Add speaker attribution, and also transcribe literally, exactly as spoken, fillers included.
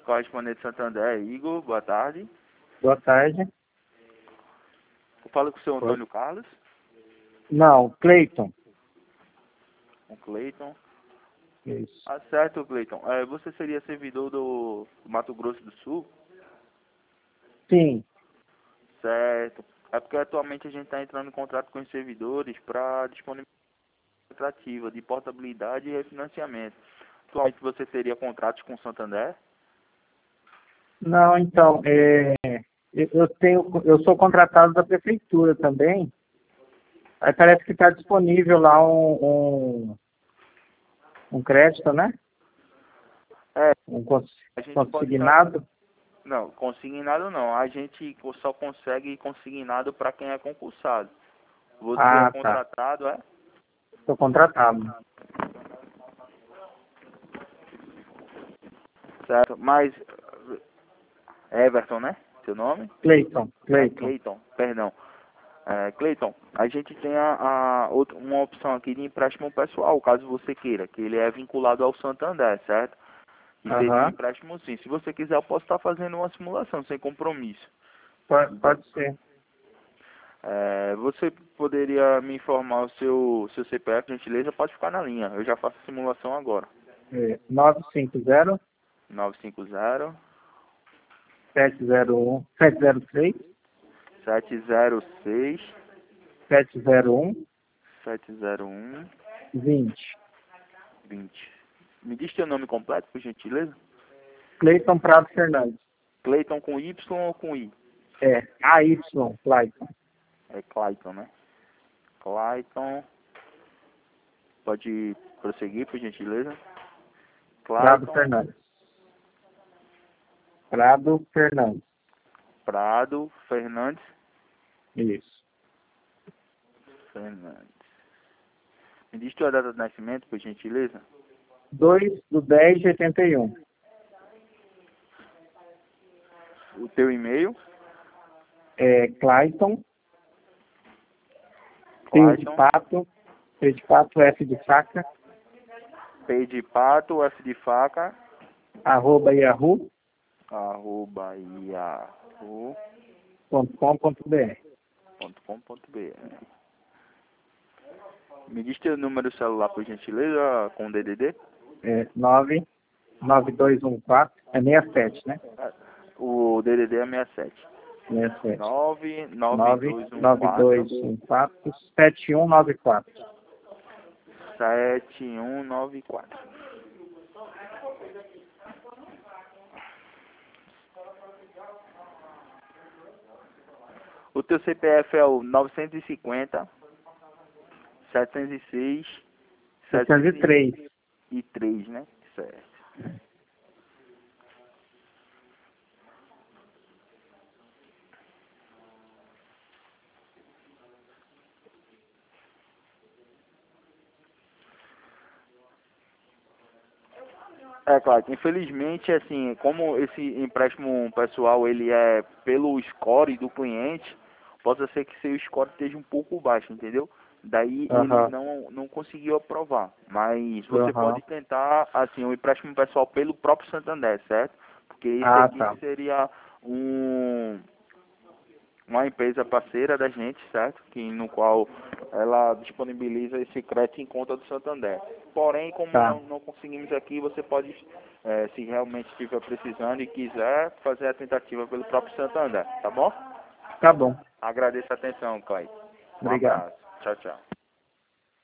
Speaker 1: correspondente Santander, Igor, boa tarde.
Speaker 2: Boa tarde.
Speaker 1: Eu falo com o seu Antônio Carlos.
Speaker 2: Não, Cleiton.
Speaker 1: Com Cleiton.
Speaker 2: Isso.
Speaker 1: Ah, certo, Cleiton. É, você seria servidor do Mato Grosso do Sul?
Speaker 2: Sim.
Speaker 1: Certo. É porque atualmente a gente está entrando em contrato com os servidores para disponibilidade atrativa de portabilidade e refinanciamento. Atualmente você teria contratos com o Santander?
Speaker 2: Não, então, é, eu tenho, eu sou contratado da prefeitura também. Aí parece que está disponível lá um, um, um crédito, né?
Speaker 1: É,
Speaker 2: Um cons,
Speaker 1: a gente
Speaker 2: consignado.
Speaker 1: pode... Não, consignado não. A gente só consegue consignado para quem é concursado. Você é
Speaker 2: Ah, tá.
Speaker 1: contratado, é?
Speaker 2: Estou contratado.
Speaker 1: Certo, mas... Everton, né? Seu nome?
Speaker 2: Cleiton,
Speaker 1: É,
Speaker 2: Cleiton.
Speaker 1: Cleiton, perdão. É, Cleiton, a gente tem a, a outra, uma opção aqui de empréstimo pessoal, caso você queira, que ele é vinculado ao Santander, certo? E seria um
Speaker 2: Aham.
Speaker 1: empréstimo sim. Se você quiser, eu posso estar fazendo uma simulação sem compromisso.
Speaker 2: Pode, pode ser.
Speaker 1: É, você poderia me informar o seu, seu C P F, gentileza? Pode ficar na linha. Eu já faço a simulação agora.
Speaker 2: É, nove cinco zero,
Speaker 1: nove cinco zero,
Speaker 2: sete zero um, sete zero três,
Speaker 1: sete zero seis,
Speaker 2: sete zero um,
Speaker 1: sete zero um,
Speaker 2: vinte.
Speaker 1: vinte. Me diz seu nome completo, por gentileza?
Speaker 2: Cleiton Prado Fernandes.
Speaker 1: Cleiton com Y ou com I?
Speaker 2: É, A Y, Cleiton.
Speaker 1: É Clayton, né? Clayton. Pode prosseguir, por gentileza?
Speaker 2: Prado
Speaker 1: Clayton
Speaker 2: Fernandes. Prado Fernandes.
Speaker 1: Prado Fernandes.
Speaker 2: Isso.
Speaker 1: Fernandes. Me diz tua data de nascimento, por gentileza?
Speaker 2: dois do dez de oitenta e um.
Speaker 1: O teu e-mail?
Speaker 2: É Clayton. P de
Speaker 1: Clayton.
Speaker 2: pato. P de pato, F de faca.
Speaker 1: P de pato, F de faca.
Speaker 2: Arroba yahoo.
Speaker 1: Arroba yahoo.
Speaker 2: Ponto com ponto br.
Speaker 1: Ponto com ponto br. Me diz teu número celular, por gentileza, com D D D?
Speaker 2: É nove nove dois um quatro. É sessenta e sete, né?
Speaker 1: O D D D é sessenta e sete.
Speaker 2: sessenta e sete.
Speaker 1: nove
Speaker 2: nove
Speaker 1: nove dois um
Speaker 2: nove dois
Speaker 1: quatro,
Speaker 2: um quatro sete um nove quatro.
Speaker 1: sete um nove quatro. O teu C P F é o novecentos e cinquenta, setecentos e seis,
Speaker 2: setecentos e três.
Speaker 1: e três, né? Certo. É claro, que infelizmente, assim, como esse empréstimo pessoal ele é pelo score do cliente, pode ser que seu score esteja um pouco baixo, entendeu? Daí ele
Speaker 2: Aham.
Speaker 1: não, não conseguiu aprovar. Mas você
Speaker 2: Aham.
Speaker 1: pode tentar, assim, o empréstimo pessoal pelo próprio Santander, certo? Porque esse
Speaker 2: Ah,
Speaker 1: aqui
Speaker 2: tá.
Speaker 1: seria um, uma empresa parceira da gente, certo? Que, no qual ela disponibiliza esse crédito em conta do Santander. Porém, como
Speaker 2: Tá.
Speaker 1: não, não conseguimos aqui, você pode, eh, se realmente estiver precisando e quiser, fazer a tentativa pelo próprio Santander, tá bom?
Speaker 2: Tá bom.
Speaker 1: Agradeço a atenção, Clay. Um
Speaker 2: Obrigado.
Speaker 1: abraço. Tchau, tchau.